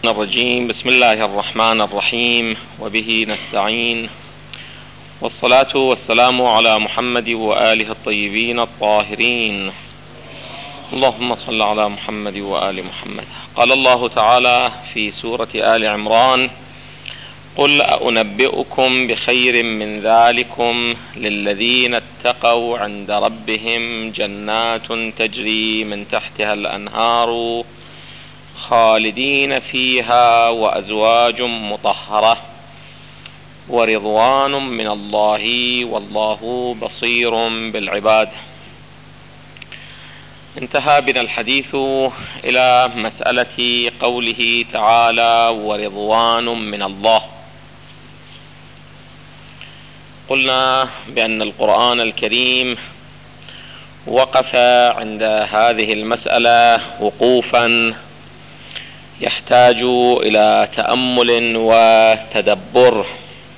الرجيم. بسم الله الرحمن الرحيم، وبه نستعين، والصلاة والسلام على محمد وآله الطيبين الطاهرين. اللهم صل على محمد وآل محمد. قال الله تعالى في سورة آل عمران: قل أنبئكم بخير من ذلكم للذين اتقوا عند ربهم جنات تجري من تحتها الأنهار خالدين فيها وأزواج مطهرة ورضوان من الله والله بصير بالعباد. انتهى بنا الحديث إلى مسألة قوله تعالى: ورضوان من الله. قلنا بأن القرآن الكريم وقف عند هذه المسألة وقوفا يحتاج إلى تأمل وتدبر،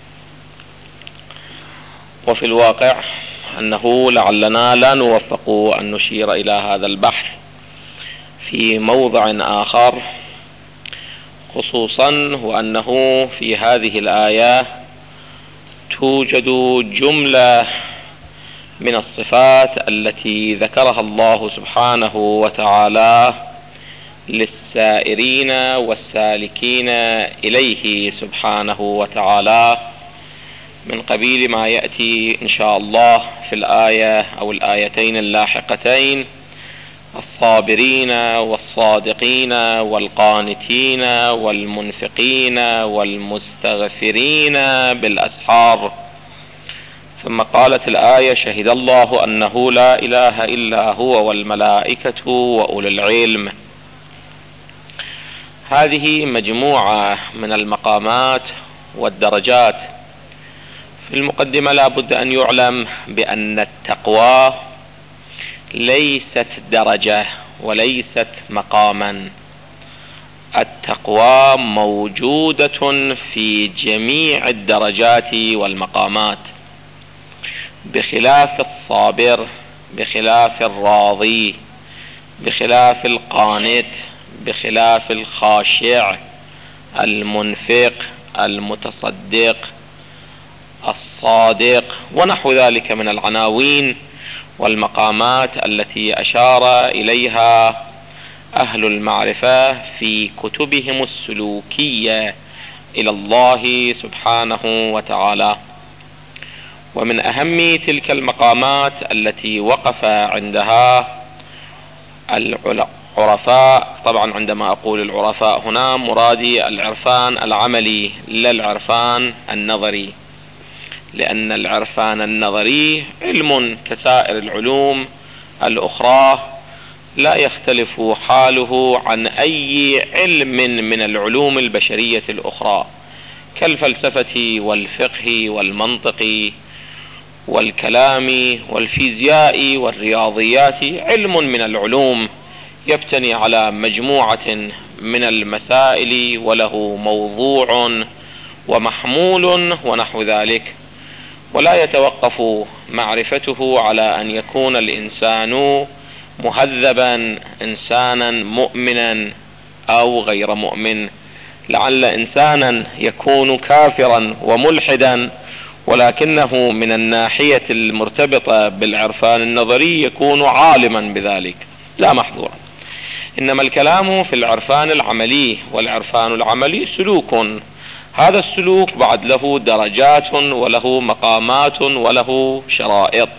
وفي الواقع أنه لعلنا لا نوفق أن نشير إلى هذا البحث في موضع آخر، خصوصا وأنه في هذه الآية توجد جملة من الصفات التي ذكرها الله سبحانه وتعالى للسائرين والسالكين إليه سبحانه وتعالى، من قبيل ما يأتي إن شاء الله في الآية أو الآيتين اللاحقتين: الصابرين والصادقين والقانتين والمنفقين والمستغفرين بالأسحار. ثم قالت الآية: شهد الله أنه لا إله إلا هو والملائكة وأولو العلم. هذه مجموعة من المقامات والدرجات. في المقدمة لا بد أن يعلم بأن التقوى ليست درجة وليست مقاما. التقوى موجودة في جميع الدرجات والمقامات، بخلاف الصابر، بخلاف الراضي، بخلاف القانت، بخلاف الخاشع، المنفق، المتصدق، الصادق، ونحو ذلك من العناوين والمقامات التي أشار إليها أهل المعرفة في كتبهم السلوكية إلى الله سبحانه وتعالى. ومن أهم تلك المقامات التي وقف عندها العرفاء، طبعا عندما أقول العرفاء هنا مرادي العرفان العملي لا العرفان النظري، لأن العرفان النظري علم كسائر العلوم الأخرى لا يختلف حاله عن أي علم من العلوم البشرية الأخرى، كالفلسفة والفقه والمنطق والكلام والفيزياء والرياضيات. علم من العلوم يبتني على مجموعة من المسائل وله موضوع ومحمول ونحو ذلك، ولا يتوقف معرفته على أن يكون الإنسان مهذبا، إنسانا مؤمنا أو غير مؤمن. لعل إنسانا يكون كافرا وملحدا ولكنه من الناحية المرتبطة بالعرفان النظري يكون عالما بذلك، لا محظورا. إنما الكلام في العرفان العملي، والعرفان العملي سلوك، هذا السلوك بعد له درجات وله مقامات وله شرائط.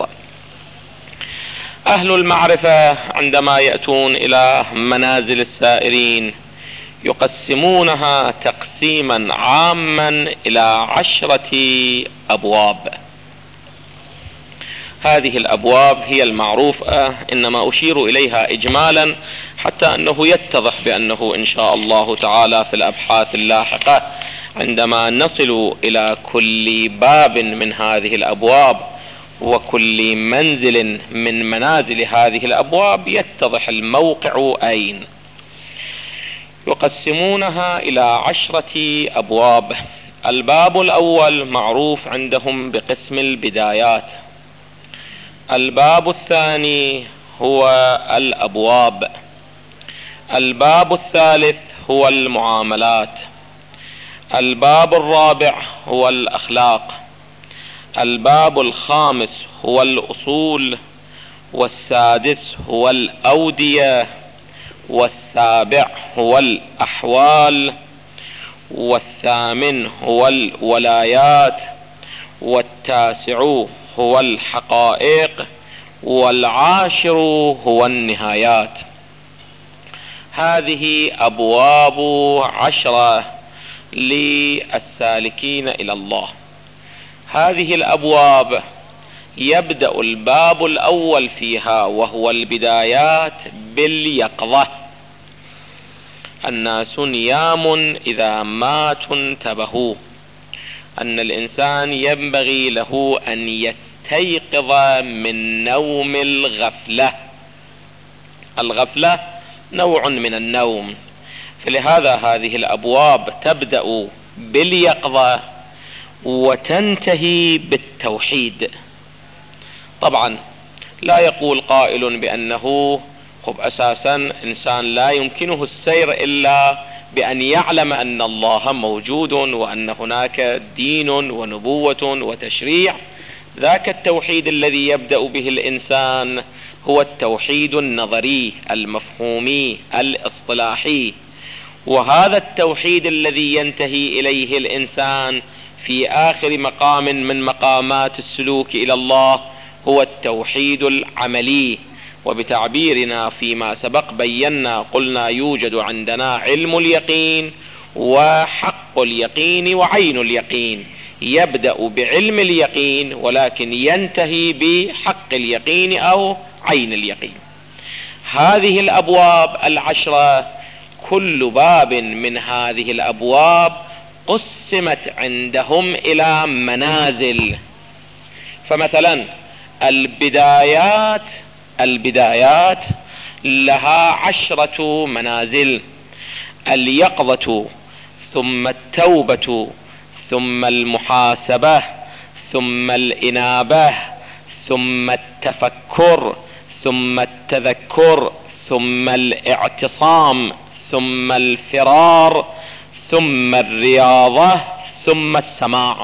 أهل المعرفة عندما يأتون إلى منازل السائرين يقسمونها تقسيما عاما إلى 10 أبواب. هذه الأبواب هي المعروفة، إنما أشير إليها إجمالا حتى أنه يتضح بأنه إن شاء الله تعالى في الأبحاث اللاحقة عندما نصل إلى كل باب من هذه الأبواب وكل منزل من منازل هذه الأبواب يتضح الموقع أين. يقسمونها إلى 10 أبواب. الباب الأول معروف عندهم بقسم البدايات. الباب الثاني هو الأبواب. الباب الثالث هو المعاملات. الباب الرابع هو الأخلاق. الباب الخامس هو الأصول، والسادس هو الأودية، والسابع هو الأحوال، والثامن هو الولايات، والتاسع هو الحقائق، والعاشر هو النهايات. هذه أبواب 10 للسالكين إلى الله. هذه الأبواب يبدأ الباب الأول فيها وهو البدايات باليقظة. الناس نيام إذا ماتوا انتبهوا. أن الإنسان ينبغي له أن يستيقظ من نوم الغفلة. الغفلة نوع من النوم، فلهذا هذه الأبواب تبدأ باليقظة وتنتهي بالتوحيد. طبعا لا يقول قائل بأنه أساسا إنسان لا يمكنه السير إلا بأن يعلم أن الله موجود وأن هناك دين ونبوة وتشريع. ذاك التوحيد الذي يبدأ به الإنسان هو التوحيد النظري المفهومي الاصطلاحي، وهذا التوحيد الذي ينتهي إليه الإنسان في آخر مقام من مقامات السلوك إلى الله هو التوحيد العملي. وبتعبيرنا فيما سبق بينا قلنا يوجد عندنا علم اليقين وحق اليقين وعين اليقين. يبدأ بعلم اليقين ولكن ينتهي بحق اليقين أو عين اليقين. هذه الأبواب 10 كل باب من هذه الأبواب قسمت عندهم إلى منازل. فمثلا البدايات لها 10 منازل: اليقظة، ثم التوبة، ثم المحاسبة، ثم الإنابة، ثم التفكر، ثم التذكر، ثم الاعتصام، ثم الفرار، ثم الرياضة، ثم السماع.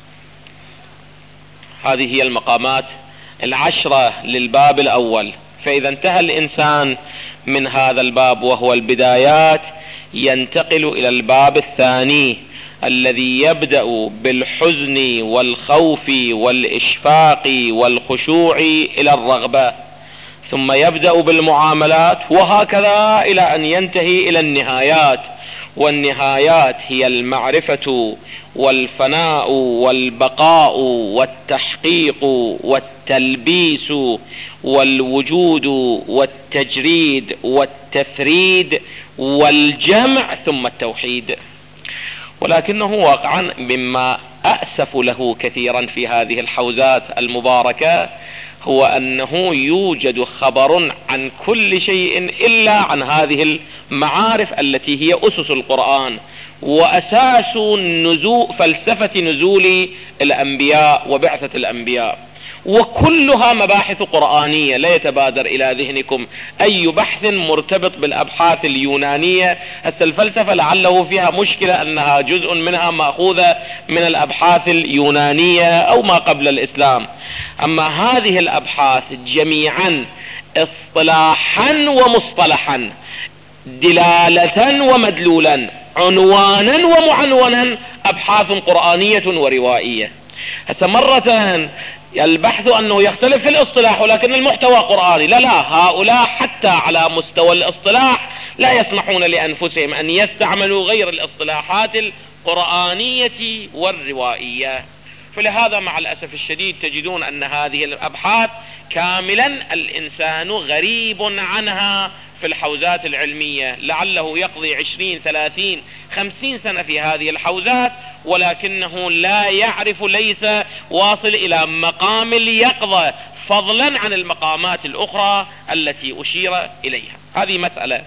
هذه هي المقامات 10 للباب الأول. فإذا انتهى الإنسان من هذا الباب وهو البدايات ينتقل إلى الباب الثاني الذي يبدأ بالحزن والخوف والإشفاق والخشوع إلى الرغبة، ثم يبدأ بالمعاملات، وهكذا إلى أن ينتهي إلى النهايات. والنهايات هي المعرفة والفناء والبقاء والتحقيق والتلبيس والوجود والتجريد والتفريد والجمع ثم التوحيد. ولكنه واقعا مما أأسف له كثيرا في هذه الحوزات المباركة هو أنه يوجد خبر عن كل شيء إلا عن هذه المعارف التي هي أسس القرآن وأساس فلسفة نزول الأنبياء وبعثة الأنبياء، وكلها مباحث قرآنية. لا يتبادر إلى ذهنكم أي بحث مرتبط بالأبحاث اليونانية. الفلسفة لعله فيها مشكلة أنها جزء منها مأخوذة من الأبحاث اليونانية أو ما قبل الإسلام. أما هذه الأبحاث جميعا اصطلاحا ومصطلحا، دلالة ومدلولا، عنوانا ومعنونا، أبحاث قرآنية وروائية. مرة البحث أنه يختلف في الاصطلاح ولكن المحتوى قرآني. لا، هؤلاء حتى على مستوى الاصطلاح لا يسمحون لأنفسهم أن يستعملوا غير الاصطلاحات القرآنية والروائية. فلهذا مع الأسف الشديد تجدون أن هذه الأبحاث كاملا الإنسان غريب عنها في الحوزات العلمية، لعله يقضي 20 30 50 سنة في هذه الحوزات ولكنه لا يعرف، ليس واصل إلى مقام اليقظة فضلا عن المقامات الأخرى التي أشير إليها. هذه مسألة.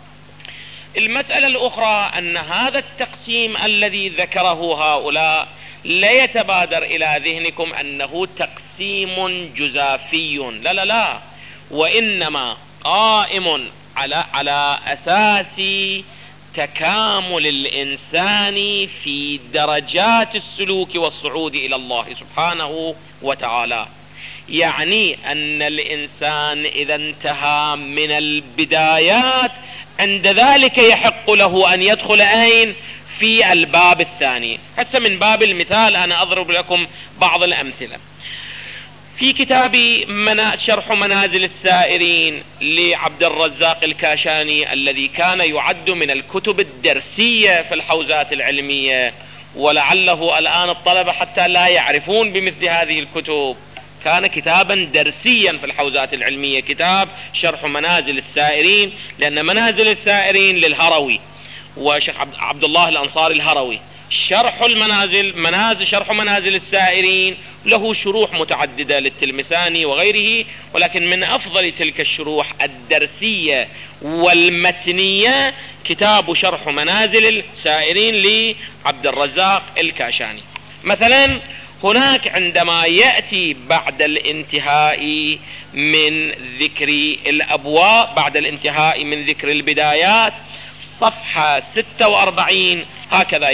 المسألة الأخرى أن هذا التقسيم الذي ذكره هؤلاء لا يتبادر إلى ذهنكم أنه تقسيم جزافي، لا، وإنما قائم على أساس تكامل الإنسان في درجات السلوك والصعود إلى الله سبحانه وتعالى. يعني أن الإنسان إذا انتهى من البدايات عند ذلك يحق له أن يدخل أين؟ في الباب الثاني. هسه من باب المثال أنا أضرب لكم بعض الأمثلة. في كتاب شرح منازل السائرين لعبد الرزاق الكاشاني، الذي كان يعد من الكتب الدرسية في الحوزات العلمية، ولعله الآن الطلبة حتى لا يعرفون بمثل هذه الكتب، كان كتابا درسيا في الحوزات العلمية، كتاب شرح منازل السائرين، لأن منازل السائرين للهروي وشيخ عبد الله الأنصاري الهروي. شرح شرح منازل السائرين له شروح متعددة للتلمساني وغيره، ولكن من أفضل تلك الشروح الدرسية والمتنية كتاب شرح منازل السائرين لعبد الرزاق الكاشاني. مثلا هناك عندما يأتي بعد الانتهاء من ذكر الأبواب، بعد الانتهاء من ذكر البدايات، صفحة 46 هكذا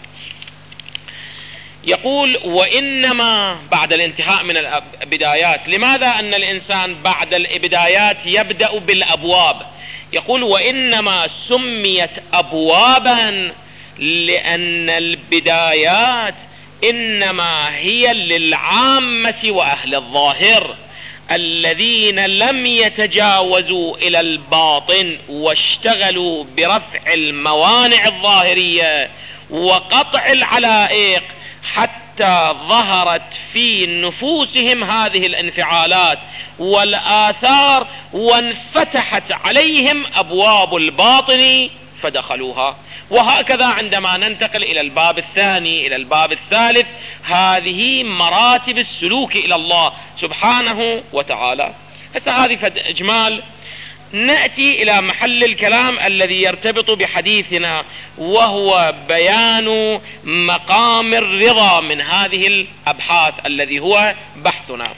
يقول وإنما بعد الانتهاء من البدايات. لماذا أن الإنسان بعد البدايات يبدأ بالأبواب؟ يقول وإنما سميت أبوابا لأن البدايات إنما هي للعامة وأهل الظاهر الذين لم يتجاوزوا إلى الباطن واشتغلوا برفع الموانع الظاهرية وقطع العلائق، حتى ظهرت في نفوسهم هذه الانفعالات والآثار وانفتحت عليهم أبواب الباطن فدخلوها. وهكذا عندما ننتقل إلى الباب الثاني إلى الباب الثالث، هذه مراتب السلوك إلى الله سبحانه وتعالى. هذه فد إجمال. نأتي إلى محل الكلام الذي يرتبط بحديثنا، وهو بيان مقام الرضا من هذه الأبحاث الذي هو بحثنا.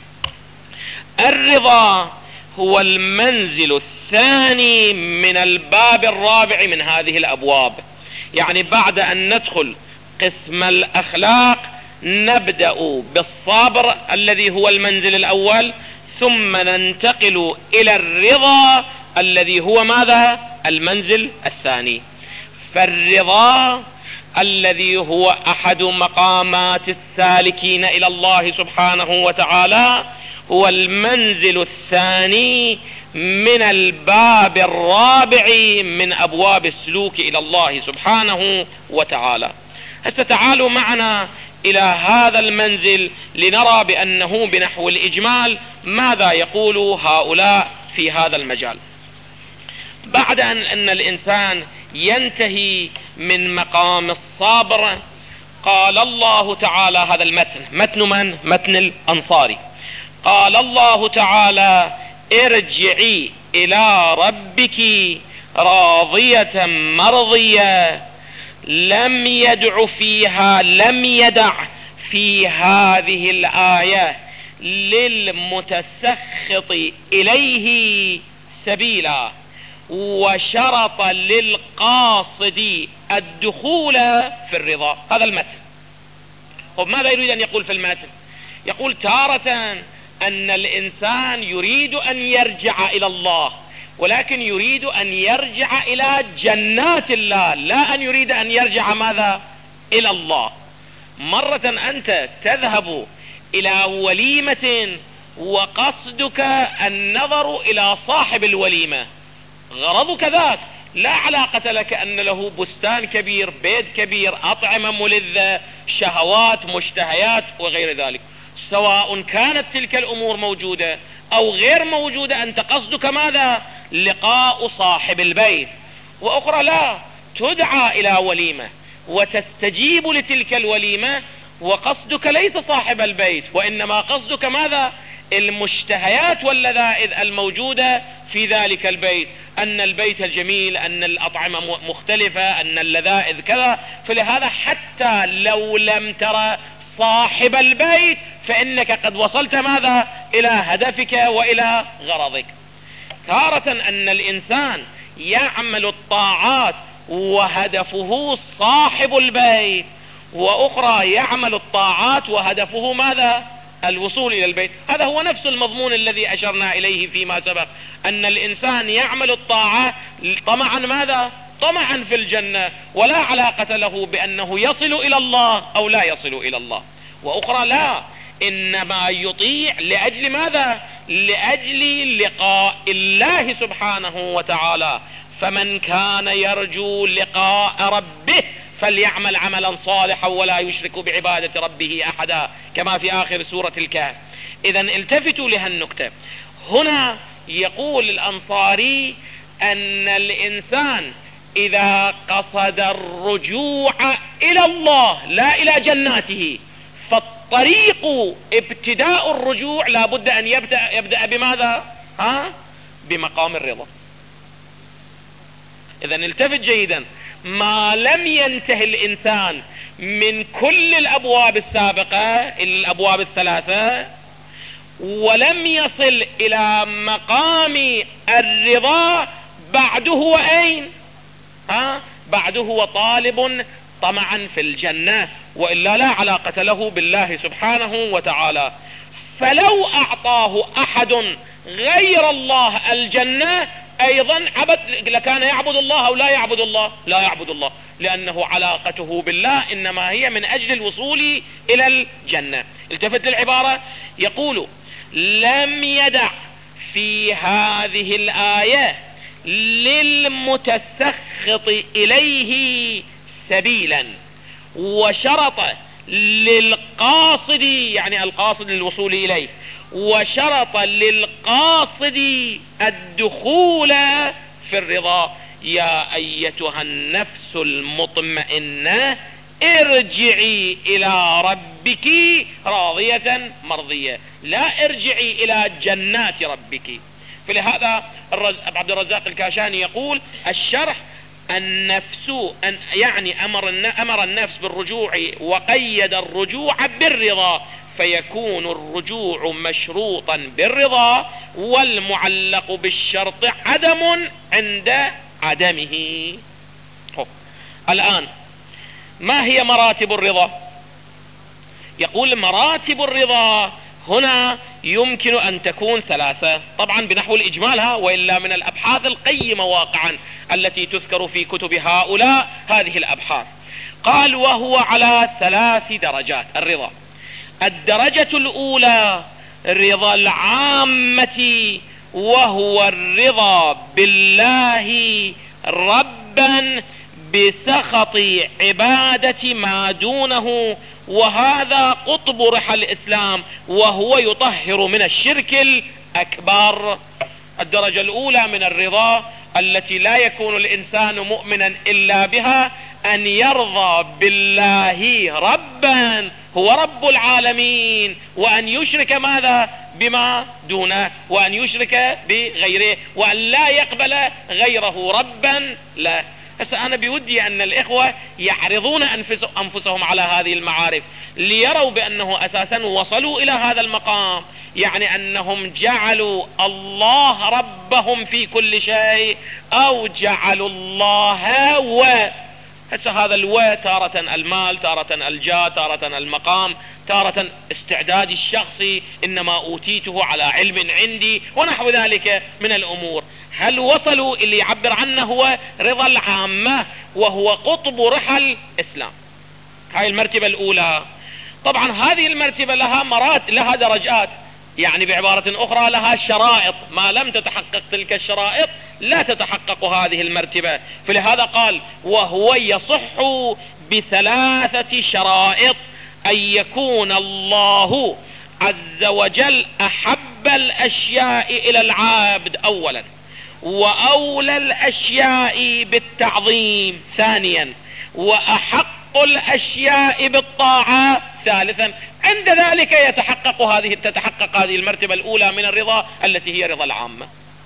الرضا هو المنزل الثاني من الباب الرابع من هذه الأبواب. يعني بعد أن ندخل قسم الأخلاق نبدأ بالصبر الذي هو المنزل الأول، ثم ننتقل إلى الرضا الذي هو ماذا؟ المنزل الثاني. فالرضا الذي هو أحد مقامات السالكين إلى الله سبحانه وتعالى هو المنزل الثاني من الباب الرابع من أبواب السلوك إلى الله سبحانه وتعالى. تعالوا معنا إلى هذا المنزل لنرى بأنه بنحو الإجمال ماذا يقول هؤلاء في هذا المجال. بعد أن الإنسان ينتهي من مقام الصبر، قال الله تعالى، هذا المتن متن من؟ متن الأنصاري. قال الله تعالى ارجعي إلى ربك راضية مرضية. لم يدع في هذه الآية للمتسخط إليه سبيلا، وشرط للقاصد الدخول في الرضا. هذا المتن. ماذا يريد أن يقول في المتن؟ يقول تارة أن الإنسان يريد أن يرجع إلى الله، ولكن يريد أن يرجع إلى جنات الله، لا أن يريد أن يرجع ماذا؟ إلى الله. مرة أنت تذهب إلى وليمة وقصدك النظر إلى صاحب الوليمة، غرضك ذاك، لا علاقة لك أن له بستان كبير، بيت كبير، أطعمة ملذة، شهوات، مشتهيات وغير ذلك. سواء كانت تلك الأمور موجودة أو غير موجودة، أنت قصدك ماذا؟ لقاء صاحب البيت. وأخرى لا، تدعى إلى وليمة وتستجيب لتلك الوليمة وقصدك ليس صاحب البيت، وإنما قصدك ماذا؟ المشتهيات واللذائذ الموجودة في ذلك البيت، أن البيت جميل، أن الأطعمة مختلفة، أن اللذائذ كذا. فلهذا حتى لو لم ترى صاحب البيت فإنك قد وصلت ماذا؟ إلى هدفك وإلى غرضك. تارة أن الإنسان يعمل الطاعات وهدفه صاحب البيت، وأخرى يعمل الطاعات وهدفه ماذا؟ الوصول إلى البيت. هذا هو نفس المضمون الذي أشرنا إليه فيما سبق، أن الإنسان يعمل الطاعة طمعا ماذا؟ طمعا في الجنة، ولا علاقة له بأنه يصل إلى الله أو لا يصل إلى الله. وأخرى لا، إنما يطيع لأجل ماذا؟ لأجل لقاء الله سبحانه وتعالى. فمن كان يرجو لقاء ربه فليعمل عملا صالحا ولا يشرك بعبادة ربه أحدا، كما في آخر سورة الكهف. إذا التفتوا لهالنكتة. هنا يقول الأنصاري أن الإنسان إذا قصد الرجوع إلى الله لا إلى جناته، فالطريق ابتداء الرجوع لا بد أن يبدأ بماذا؟ بمقام الرضا. إذا التفت جيدا، ما لم ينتهي الإنسان من كل الأبواب السابقة، الأبواب الثلاثة، ولم يصل إلى مقام الرضا، بعده هو أين؟ بعده هو طالب طمعا في الجنة، وإلا لا علاقة له بالله سبحانه وتعالى. فلو أعطاه أحد غير الله الجنة أيضا لكان يعبد الله أو لا يعبد الله؟ لا يعبد الله، لأنه علاقته بالله إنما هي من أجل الوصول إلى الجنة. التفت للعبارة، يقول: لم يدع في هذه الآية للمتسخط إليه سبيلا، وشرط للقاصد، يعني القاصد للوصول إليه، وشرط للقاصد الدخول في الرضا. يا أيتها النفس المطمئنة ارجعي إلى ربك راضية مرضية، لا ارجعي إلى جنات ربك. فلهذا عبد الرزاق الكاشاني يقول الشرح: النفس يعني أمر النفس بالرجوع وقيد الرجوع بالرضا، فيكون الرجوع مشروطا بالرضا، والمعلق بالشرط عدم عند عدمه. الآن ما هي مراتب الرضا؟ يقول مراتب الرضا هنا يمكن أن تكون ثلاثة، طبعا بنحو الإجمالها، وإلا من الأبحاث القيمة واقعا التي تذكر في كتب هؤلاء هذه الأبحاث. قال: وهو على 3 درجات الرضا. الدرجة الأولى رضا العامة، وهو الرضا بالله ربا بسخط عبادة ما دونه، وهذا قطب رحى الإسلام، وهو يطهر من الشرك الأكبر. الدرجة الأولى من الرضا التي لا يكون الإنسان مؤمنا إلا بها أن يرضى بالله ربا، هو رب العالمين، وأن يشرك ماذا؟ بما دونه، وأن يشرك بغيره، وأن لا يقبل غيره ربا له. هسه أنا بودي أن الإخوة يعرضون أنفسهم على هذه المعارف ليروا بأنه أساسا وصلوا إلى هذا المقام، يعني أنهم جعلوا الله ربهم في كل شيء، أو جعلوا الله هسه هذا تارة المال، تارة الجاه، تارة المقام، تارة استعداد الشخصي، إنما أوتيته على علم عندي، ونحو ذلك من الأمور. هل وصلوا اللي يعبر عنه هو رضا العامة، وهو قطب رحى الإسلام؟ هاي المرتبة الأولى. طبعا هذه المرتبة لها درجات، يعني بعبارة أخرى لها شرائط، ما لم تتحقق تلك الشرائط لا تتحقق هذه المرتبة. فلهذا قال: وهو يصح ب3 شرائط: أن يكون الله عز وجل أحب الأشياء إلى العابد أولا، وأولى الأشياء بالتعظيم ثانيا، وأحق الأشياء بالطاعة ثالثا. عند ذلك تتحقق هذه المرتبة الأولى من الرضا التي هي رضا العامة.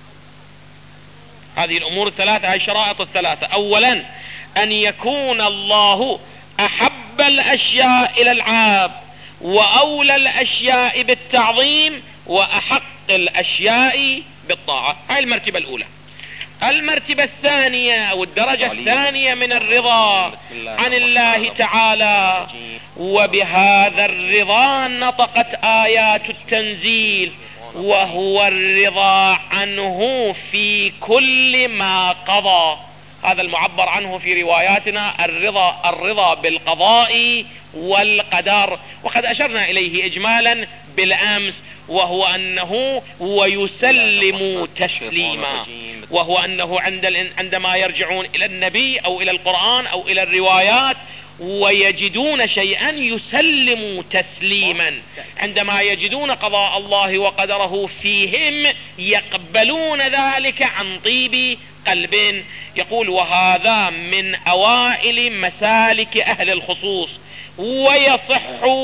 هذه الأمور الثلاثة، هذه الشرائط الثلاثة: أولا أن يكون الله أحب الأشياء إلى العابد، وأولى الأشياء بالتعظيم، وأحق الأشياء بالطاعة. هذه المرتبة الأولى. المرتبة الثانية أو الدرجة الثانية من الرضا عن الله تعالى، وبهذا الرضا نطقت آيات التنزيل، وهو الرضا عنه في كل ما قضى. هذا المعبر عنه في رواياتنا الرضا بالقضاء والقدر، وقد أشرنا إليه إجمالا بالأمس، وهو أنه ويسلم تسليما، وهو أنه عندما يرجعون إلى النبي أو إلى القرآن أو إلى الروايات ويجدون شيئا يسلموا تسليما، عندما يجدون قضاء الله وقدره فيهم يقبلون ذلك عن طيب قلب. يقول وهذا من أوائل مسالك أهل الخصوص، ويصح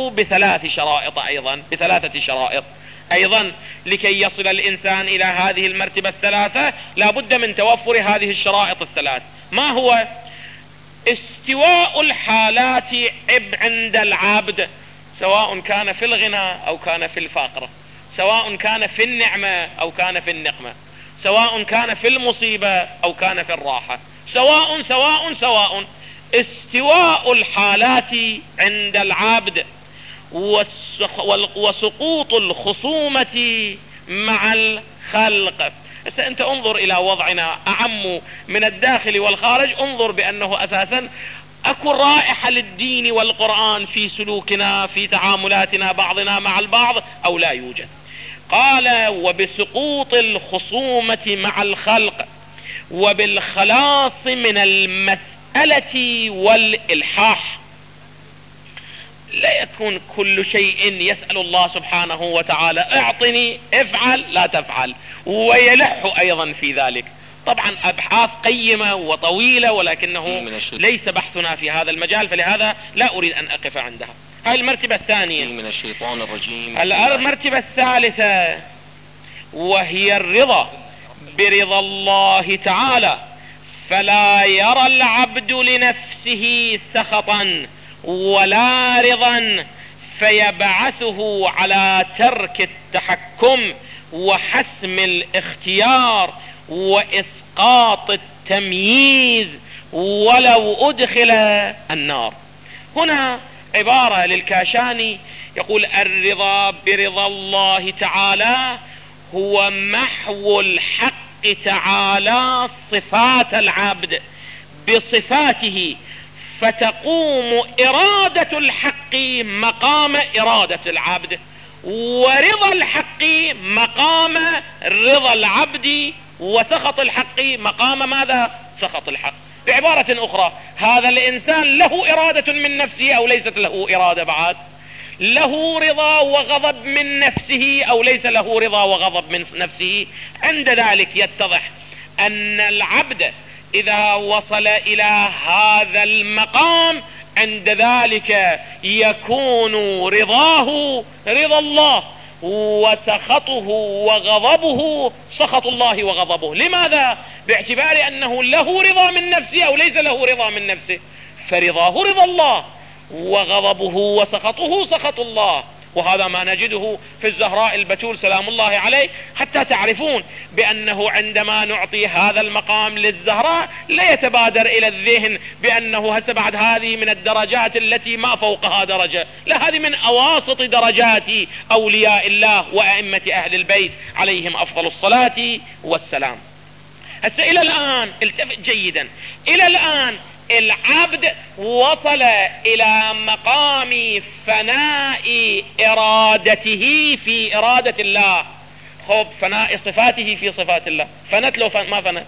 بثلاثة شرائط أيضا. لكي يصل الإنسان إلى هذه المرتبة الثلاثة لا بد من توفر هذه الشرائط الثلاث. ما هو؟ استواء الحالات عند العبد، سواء كان في الغنى أو كان في الفقر، سواء كان في النعمة أو كان في النقمة، سواء كان في المصيبة أو كان في الراحة، سواء استواء الحالات عند العبد وسقوط الخصومة مع الخلق. أنت انظر إلى وضعنا أعم من الداخل والخارج، انظر بأنه أساسا أكو رائحة للدين والقرآن في سلوكنا في تعاملاتنا بعضنا مع البعض أو لا يوجد. قال وبسقوط الخصومة مع الخلق وبالخلاص من المسألة والإلحاح. لا يكون كل شيء يسأل الله سبحانه وتعالى اعطني، افعل، لا تفعل، ويلح ايضا في ذلك. طبعا ابحاث قيمة وطويلة، ولكنه ليس بحثنا في هذا المجال، فلهذا لا اريد ان اقف عندها. هاي المرتبة الثانية من الشيطان الرجيم. المرتبة الثالثة وهي الرضا برضا الله تعالى، فلا يرى العبد لنفسه سخطا ولا رضا فيبعثه على ترك التحكم وحسم الاختيار وإسقاط التمييز ولو أدخل النار. هنا عبارة للكاشاني يقول الرضا برضا الله تعالى هو محو الحق تعالى صفات العبد بصفاته، فتقوم إرادة الحق مقام إرادة العبد، ورضا الحق مقام رضا العبد، وسخط الحق مقام ماذا؟ سخط الحق. بعبارة أخرى هذا الإنسان له إرادة من نفسه أو ليست له إرادة بعد؟ له رضا وغضب من نفسه أو ليس له رضا وغضب من نفسه؟ عند ذلك يتضح أن العبد إذا وصل إلى هذا المقام عند ذلك يكون رضاه رضا الله، وسخطه وغضبه سخط الله وغضبه. لماذا؟ باعتبار أنه له رضا من نفسه أو ليس له رضا من نفسه، فرضاه رضا الله وغضبه وسخطه سخط الله. وهذا ما نجده في الزهراء البتول سلام الله عليه، حتى تعرفون بأنه عندما نعطي هذا المقام للزهراء لا يتبادر إلى الذهن بأنه هسه بعد هذه من الدرجات التي ما فوقها درجة، لا، هذه من أواسط درجات أولياء الله وأئمة أهل البيت عليهم أفضل الصلاة والسلام. هسه إلى الآن التفت جيدا، إلى الآن العبد وصل إلى مقام فناء إرادته في إرادة الله. خب فناء صفاته في صفات الله، فنت لو ما فنت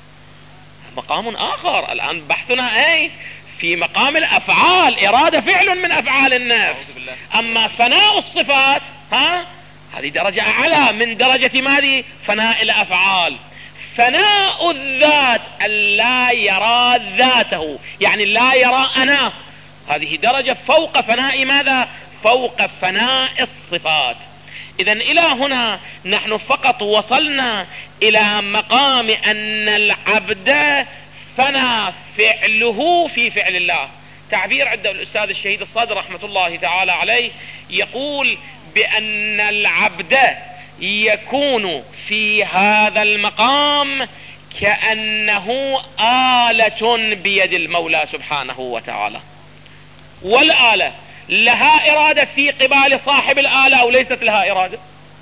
مقام آخر. الآن بحثنا أي في مقام الأفعال، إرادة فعل من أفعال النفس. أما فناء الصفات هذه درجة أعلى من درجة ماذا؟ فناء الأفعال. فناء الذات ألا يرى ذاته، يعني لا يرى أنا، هذه درجة فوق فناء ماذا؟ فوق فناء الصفات. إذن إلى هنا نحن فقط وصلنا إلى مقام أن العبد فنى فعله في فعل الله. تعبير عند الأستاذ الشهيد الصادر رحمة الله تعالى عليه يقول بأن العبد يكون في هذا المقام كأنه آلة بيد المولى سبحانه وتعالى، والآلة لها إرادة في قبال صاحب الآلة أو ليست لها إرادة؟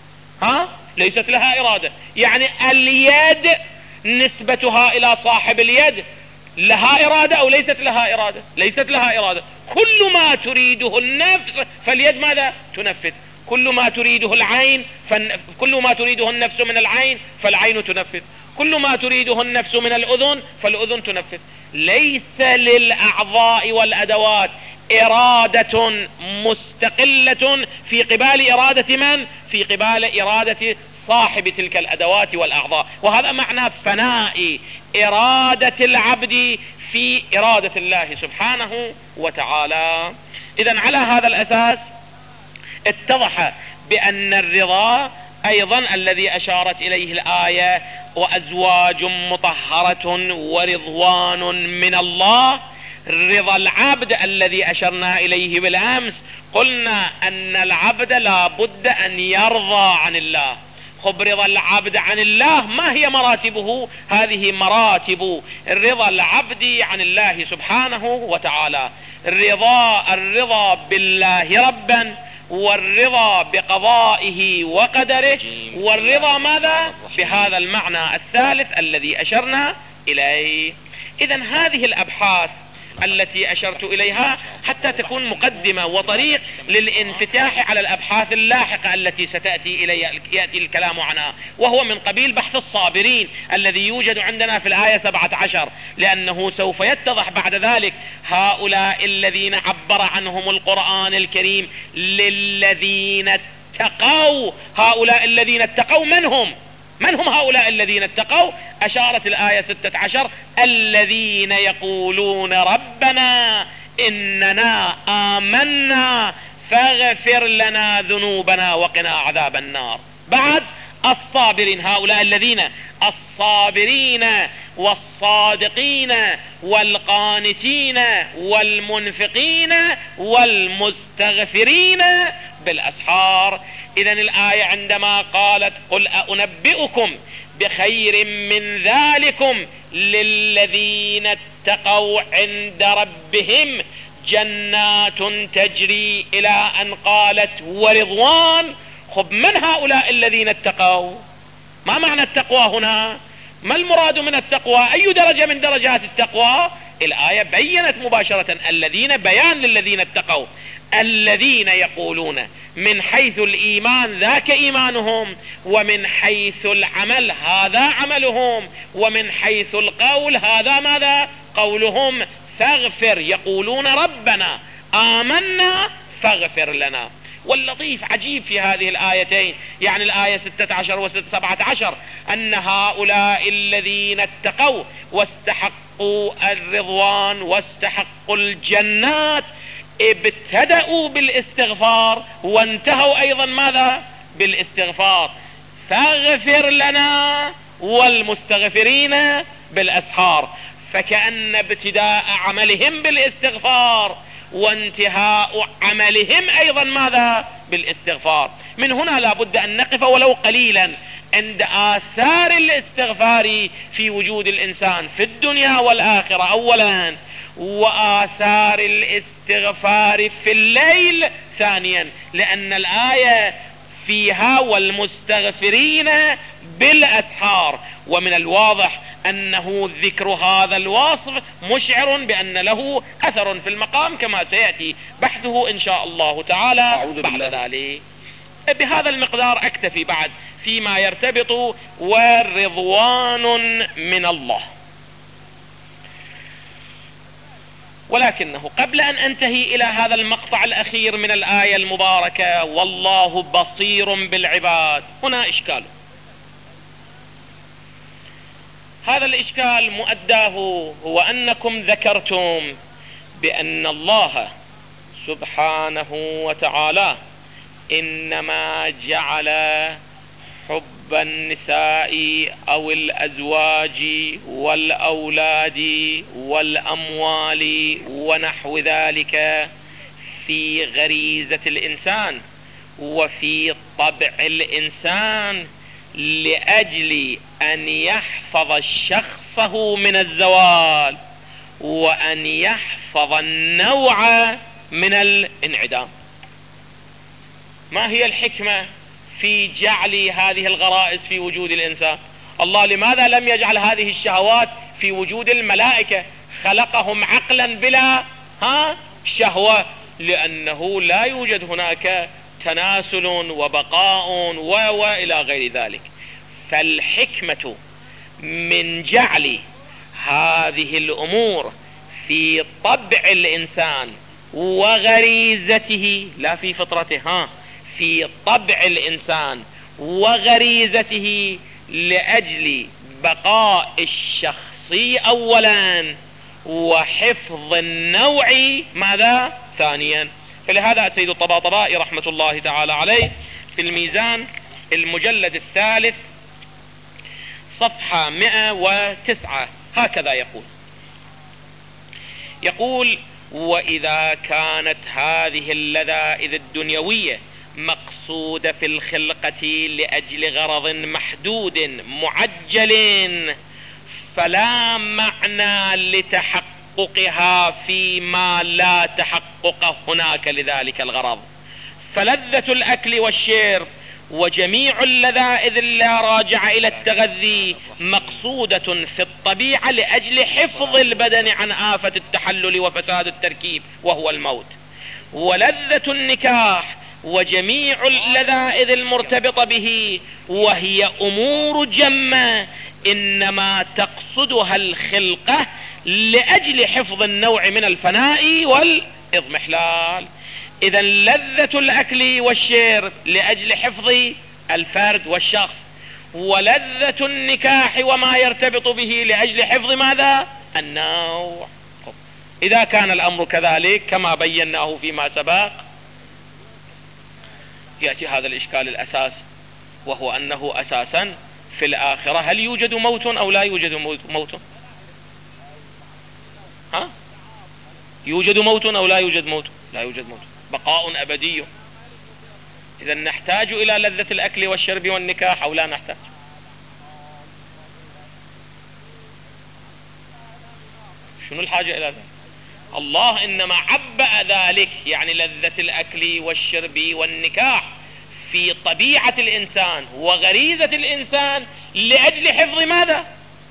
ليست لها إرادة. يعني اليد نسبتها إلى صاحب اليد لها إرادة أو ليست لها إرادة؟ ليست لها إرادة. كل ما تريده النفس فاليد ماذا تنفذ؟ كل ما تريده العين كل ما تريده النفس من العين فالعين تنفذ، كل ما تريده النفس من الأذن فالأذن تنفذ. ليس للأعضاء والأدوات إرادة مستقلة في قبال إرادة من؟ في قبال إرادة صاحب تلك الأدوات والأعضاء. وهذا معنى فناء إرادة العبد في إرادة الله سبحانه وتعالى. إذن على هذا الأساس اتضح بأن الرضا أيضا الذي أشارت إليه الآية وأزواج مطهرة ورضوان من الله، رضا العبد الذي أشرنا إليه بالأمس، قلنا أن العبد لا بد أن يرضى عن الله. خب رضا العبد عن الله ما هي مراتبه؟ هذه مراتب رضا العبد عن الله سبحانه وتعالى: الرضا بالله ربا، والرضا بقضائه وقدره، والرضا ماذا؟ بهذا المعنى الثالث الذي أشرنا إليه. إذن هذه الأبحاث التي أشرت إليها حتى تكون مقدمة وطريق للانفتاح على الأبحاث اللاحقة التي يأتي الكلام عنها، وهو من قبيل بحث الصابرين الذي يوجد عندنا في الآية 17، لأنه سوف يتضح بعد ذلك هؤلاء الذين عبر عنهم القرآن الكريم للذين اتقوا. هؤلاء الذين اتقوا من هم هؤلاء الذين اتقوا؟ أشارت الآية 16: الذين يقولون ربنا إننا آمنا فاغفر لنا ذنوبنا وقنا عذاب النار. بعد الصابرين، هؤلاء الذين الصابرين والصادقين والقانتين والمنفقين والمستغفرين بالأسحار. إذن الآية عندما قالت قل أنبئكم بخير من ذلكم للذين اتقوا عند ربهم جنات تجري إلى أن قالت ورضوان. خب من هؤلاء الذين اتقوا؟ ما معنى التقوى هنا؟ ما المراد من التقوى؟ أي درجة من درجات التقوى؟ الآية بيّنت مباشرة الذين، بيان للذين اتقوا: الذين يقولون من حيث الإيمان ذاك إيمانهم، ومن حيث العمل هذا عملهم، ومن حيث القول هذا ماذا؟ قولهم. فاغفر، يقولون ربنا آمنا فاغفر لنا. واللطيف عجيب في هذه الآيتين، يعني الآية 16 و17، أن هؤلاء الذين اتقوا واستحقوا الرضوان واستحقوا الجنات ابتدأوا بالاستغفار وانتهوا أيضا ماذا؟ بالاستغفار. فاغفر لنا والمستغفرين بالأسحار. فكأن ابتداء عملهم بالاستغفار وانتهاء عملهم أيضا ماذا؟ بالاستغفار. من هنا لا بد أن نقف ولو قليلا عند آثار الاستغفار في وجود الإنسان في الدنيا والآخرة أولا، وآثار الاستغفار في الليل ثانيا، لأن الآية فيها والمستغفرين بالأسحار. ومن الواضح أنه ذكر هذا الوصف مشعر بأن له أثر في المقام، كما سيأتي بحثه إن شاء الله تعالى بعد ذلك. بهذا المقدار أكتفي بعد فيما يرتبط ورضوان من الله. ولكنه قبل أن أنتهي إلى هذا المقطع الأخير من الآية المباركة والله بصير بالعباد، هنا إشكال. هذا الإشكال مؤداه هو أنكم ذكرتم بأن الله سبحانه وتعالى إنما جعل حب النساء أو الأزواج والأولاد والأموال ونحو ذلك في غريزة الإنسان وفي طبع الإنسان لأجل أن يحفظ شخصه من الزوال، وأن يحفظ النوع من الانعدام. ما هي الحكمة في جعل هذه الغرائز في وجود الإنسان؟ الله لماذا لم يجعل هذه الشهوات في وجود الملائكة؟ خلقهم عقلا بلا شهوة، لأنه لا يوجد هناك تناسل وبقاء وإلى غير ذلك. فالحكمة من جعل هذه الأمور في طبع الإنسان وغريزته، لا في فطرته، في طبع الإنسان وغريزته، لأجل بقاء الشخصي أولا وحفظ النوع ماذا ثانيا. فلهذا السيد الطباطبائي رحمة الله تعالى عليه في الميزان المجلد الثالث صفحة 109 هكذا يقول: وإذا كانت هذه اللذائذ الدنيوية مقصودة في الخلقة لأجل غرض محدود معجل، فلا معنى لتحققها فيما لا تحقق هناك لذلك الغرض. فلذة الأكل والشرب وجميع اللذائذ اللا راجع إلى التغذي مقصودة في الطبيعة لأجل حفظ البدن عن آفة التحلل وفساد التركيب وهو الموت. ولذة النكاح وجميع اللذائذ المرتبطة به وهي أمور جمة إنما تقصدها الخلقة لأجل حفظ النوع من الفناء والإضمحلال. إذا لذة الأكل والشرب لأجل حفظ الفرد والشخص، ولذة النكاح وما يرتبط به لأجل حفظ ماذا؟ النوع. إذا كان الأمر كذلك كما بيناه فيما سبق، يأتي هذا الإشكال الأساس، وهو أنه أساسا في الآخرة هل يوجد موت أو لا يوجد موت؟ يوجد موت أو لا يوجد موت؟ لا يوجد موت، بقاء أبدي. إذا نحتاج إلى لذة الأكل والشرب والنكاح أو لا نحتاج؟ شنو الحاجة إلى ذلك؟ الله إنما عبأ ذلك، يعني لذة الأكل والشرب والنكاح في طبيعة الإنسان وغريزة الإنسان لأجل حفظ ماذا؟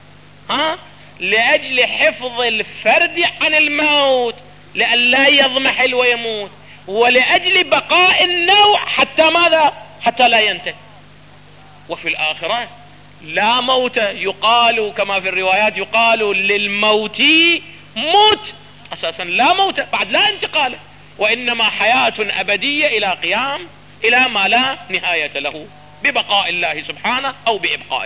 لأجل حفظ الفرد عن الموت، لأن لا يضمحل ويموت، ولأجل بقاء النوع حتى ماذا؟ حتى لا ينتهي. وفي الآخرة لا موت، يقال كما في الروايات يقال للموت موت، أساسا لا موت بعد، لا انتقال، وإنما حياة أبدية إلى قيام، إلى ما لا نهاية له، ببقاء الله سبحانه أو بإبقائه.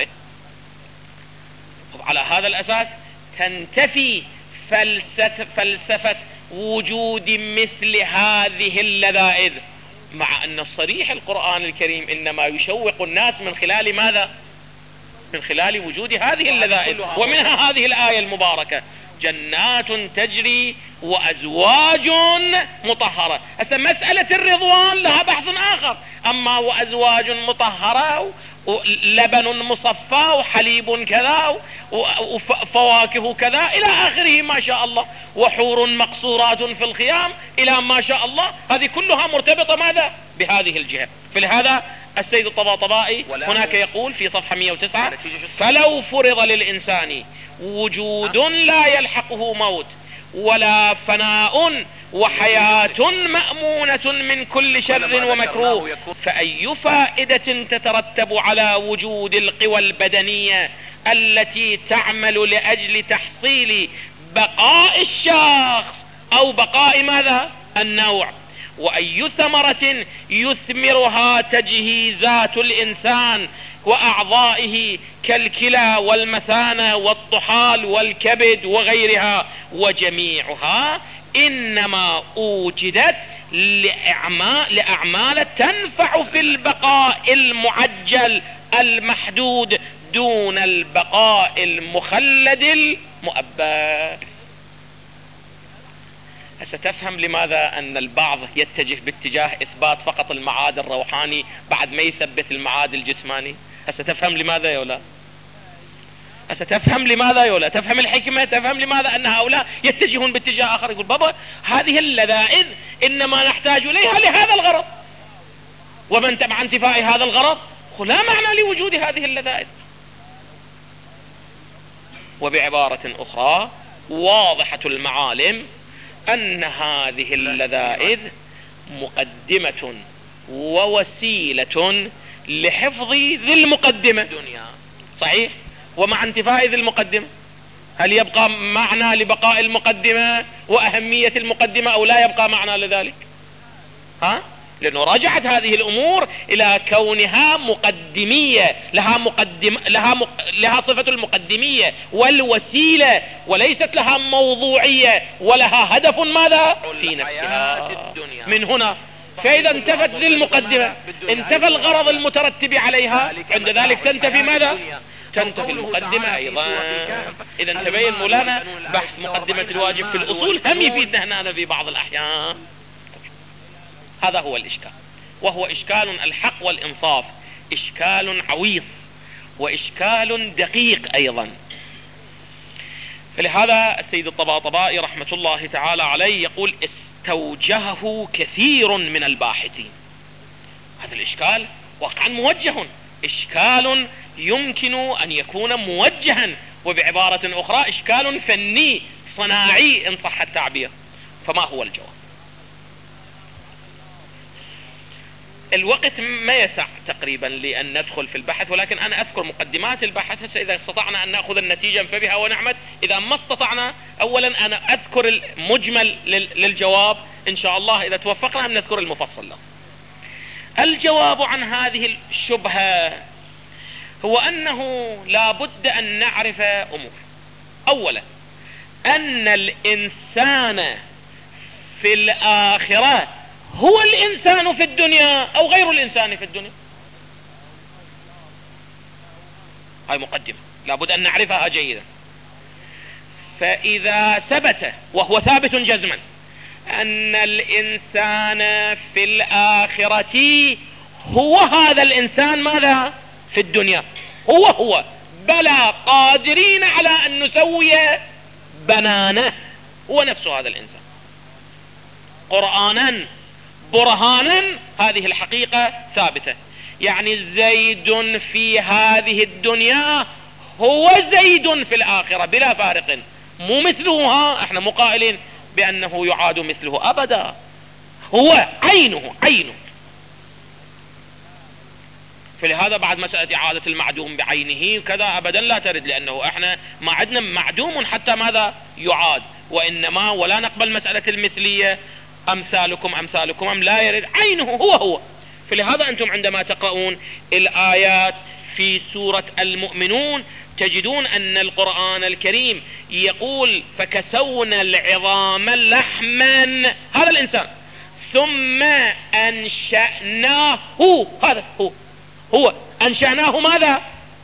على هذا الأساس تنتفي فلسفة وجود مثل هذه اللذائذ، مع أن الصريح القرآن الكريم إنما يشوق الناس من خلال ماذا؟ من خلال وجود هذه اللذائذ، ومنها هذه الآية المباركة: جنات تجري وأزواج مطهرة. هسه مسألة الرضوان لها بحث آخر، أما وأزواج مطهرة ولبن مصفى وحليب كذا وفواكه كذا إلى آخره ما شاء الله، وحور مقصورات في الخيام إلى ما شاء الله، هذه كلها مرتبطة ماذا؟ بهذه الجهة. فلهذا السيد الطباطبائي هناك يقول في صفحة 109: فلو فرض للإنسان وجود لا يلحقه موت ولا فناء وحياة مأمونة من كل شر ومكروه، فأي فائدة تترتب على وجود القوى البدنية التي تعمل لأجل تحصيل بقاء الشخص أو بقاء ماذا؟ النوع؟ وأي ثمرة يثمرها تجهيزات الإنسان وأعضائه كالكلى والمثانة والطحال والكبد وغيرها، وجميعها إنما أوجدت لأعمال تنفع في البقاء المعجل المحدود دون البقاء المخلد المؤبد. ستفهم لماذا أن البعض يتجه باتجاه إثبات فقط المعاد الروحاني بعد ما يثبت المعاد الجسماني. ستفهم لماذا يا ولا؟ ستفهم لماذا يولى، تفهم الحكمة، تفهم لماذا أن هؤلاء يتجهون باتجاه آخر. يقول بابا هذه اللذائذ إنما نحتاج إليها لهذا الغرض، ومن تبع انتفاء هذا الغرض لا معنى لوجود هذه اللذائذ. وبعبارة أخرى واضحة المعالم أن هذه اللذائذ مقدمة ووسيلة لحفظ ذي المقدمة، صحيح؟ ومع انتفاء ذي المقدمة هل يبقى معنى لبقاء المقدمة وأهمية المقدمة أو لا يبقى معنى لذلك؟ لأنه رجعت هذه الأمور إلى كونها مقدمية، لها صفة المقدمية والوسيلة، وليست لها موضوعية ولها هدف ماذا في نفسها. من هنا فإذا انتفت ذي المقدمة انتفى الغرض المترتب عليها، عند ذلك تنتفي ماذا؟ تنتفي المقدمة أيضا. إذا تبين مولانا بحث مقدمة الواجب في الأصول هم يفيدنا هنا في بعض الأحيان. هذا هو الإشكال، وهو إشكال الحق والإنصاف، إشكال عويص وإشكال دقيق أيضا. فلهذا السيد الطباطبائي رحمة الله تعالى عليه يقول استوجهه كثير من الباحثين. هذا الإشكال واقعا موجه، إشكال يمكن أن يكون موجها، وبعبارة أخرى إشكال فني صناعي إن صح التعبير. فما هو الجواب؟ الوقت ما يسع تقريبا لأن ندخل في البحث، ولكن أنا أذكر مقدمات البحث. هسه إذا استطعنا أن نأخذ النتيجة فبها ونعمت، إذا ما استطعنا أولا أنا أذكر المجمل للجواب إن شاء الله، إذا توفقنا أن نذكر المفصل له. الجواب عن هذه الشبهة هو أنه لا بد أن نعرف أمور. أولا أن الإنسان في الآخرة هو الإنسان في الدنيا أو غير الإنسان في الدنيا. هاي مقدمة لابد أن نعرفها جيدا. فإذا ثبت، وهو ثابت جزما، أن الإنسان في الآخرة هو هذا الإنسان ماذا في الدنيا، هو بلى قادرين على أن نسوي بنانه، هو نفس هذا الإنسان قرآنا برهانا. هذه الحقيقة ثابتة، يعني زيد في هذه الدنيا هو زيد في الآخرة بلا فارق، مو مثله. احنا مو قائلين بأنه يعاد مثله أبدا، هو عينه. فلهذا بعد مسألة إعادة المعدوم بعينه وكذا أبدا لا ترد، لأنه احنا ما عندنا معدوم حتى ماذا يعاد، وإنما ولا نقبل مسألة المثلية أمثالكم لا يرد، عينه هو. فلهذا أنتم عندما تقرؤون الآيات في سورة المؤمنون تجدون أن القرآن الكريم يقول فكسونا العظام لحما، هذا الإنسان، ثم أنشأناه، هذا هو أنشأناه ماذا؟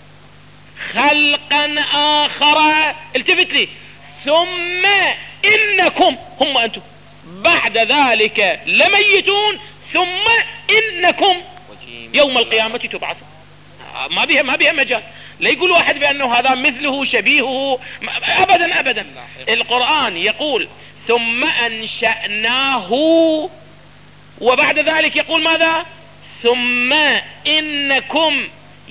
خلقا آخر. التفت لي، ثم إنكم، هم أنتم بعد ذلك لميتون، ثم إنكم يوم القيامة تبعثون. ما بها مجال، لا يقول واحد بأنه هذا مثله شبيهه، أبدا. القرآن يقول ثم أنشأناه، وبعد ذلك يقول ماذا؟ ثم إنكم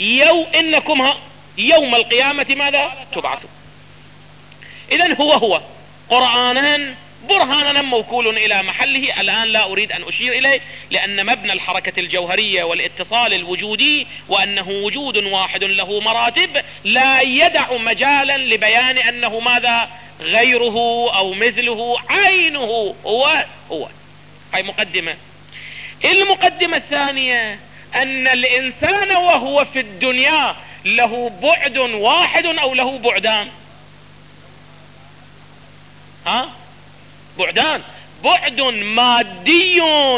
يوم القيامة ماذا تبعثون. إذن هو قرآنا برهانا موكول إلى محله. الآن لا أريد أن أشير إليه، لأن مبنى الحركة الجوهرية والاتصال الوجودي وأنه وجود واحد له مراتب لا يدع مجالا لبيان أنه ماذا غيره أو مثله، عينه هو. هاي مقدمة. المقدمة الثانية أن الإنسان وهو في الدنيا له بعد واحد أو له بعدان؟ بعدان، بعد مادي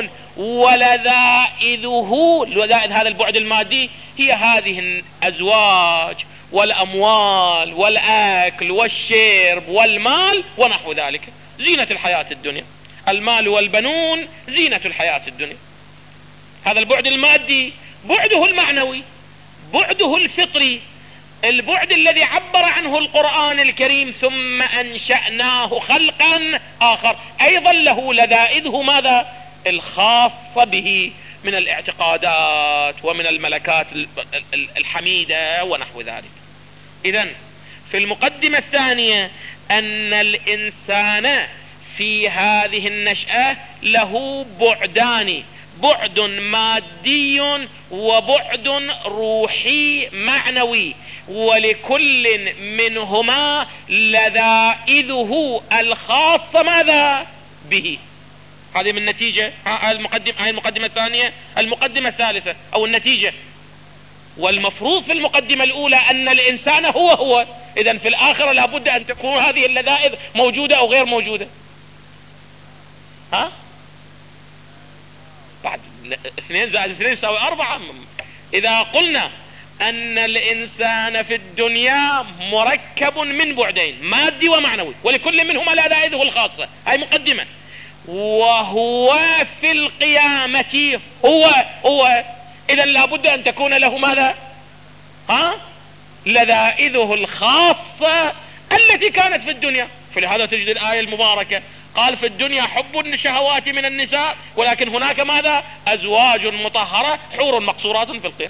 ولذائذ هذا البعد المادي هي هذه الأزواج والأموال والأكل والشرب والمال ونحو ذلك، زينة الحياة الدنيا. المال والبنون زينة الحياة الدنيا. هذا البعد المادي. بعده المعنوي، بعده الفطري، البعد الذي عبر عنه القرآن الكريم ثم أنشأناه خلقا آخر أيضا له لذائذه ماذا؟ الخاصة به من الاعتقادات ومن الملكات الحميدة ونحو ذلك. إذن في المقدمة الثانية أن الإنسان في هذه النشأة له بعدان، بعد مادي وبعد روحي معنوي، ولكل منهما لذائذه الخاصة ماذا به. هذه من النتيجة. هاي المقدمة الثانية. المقدمة الثالثة أو النتيجة، والمفروض في المقدمة الأولى أن الإنسان هو إذن في الآخرة لابد أن تكون هذه اللذائذ موجودة أو غير موجودة. بعد 2 زائد 2 يساوي 4. إذا قلنا أن الإنسان في الدنيا مركب من بعدين مادي ومعنوي ولكل منهما لذائذه الخاصة، هاي مقدمة. وهو في القيامة هو إذا لابد أن تكون له ماذا؟ لذائذه الخاصة التي كانت في الدنيا. فلهذا تجد الآية المباركة قال في الدنيا حب الشهوات من النساء ولكن هناك ماذا؟ أزواج مطهرة حور مقصورات في القيام.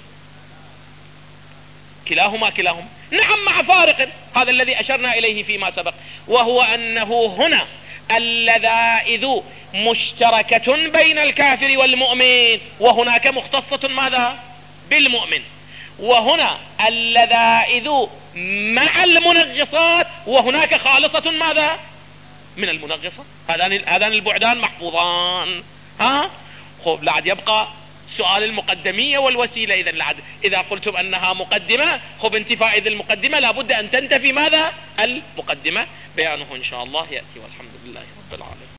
كلاهما نعم مع فارق، هذا الذي أشرنا إليه فيما سبق، وهو أنه هنا اللذائذ مشتركة بين الكافر والمؤمن، وهناك مختصة ماذا؟ بالمؤمن. وهنا اللذائذ مع المنغصات وهناك خالصة ماذا؟ من المنغصة. هذان البعدان محفوظان. خب لعد يبقى سؤال المقدمية والوسيلة. إذا قلتم أنها مقدمة، خب انتفاء إذ المقدمة لابد أن تنتفي ماذا؟ المقدمة. بيانه إن شاء الله يأتي، والحمد لله رب العالمين.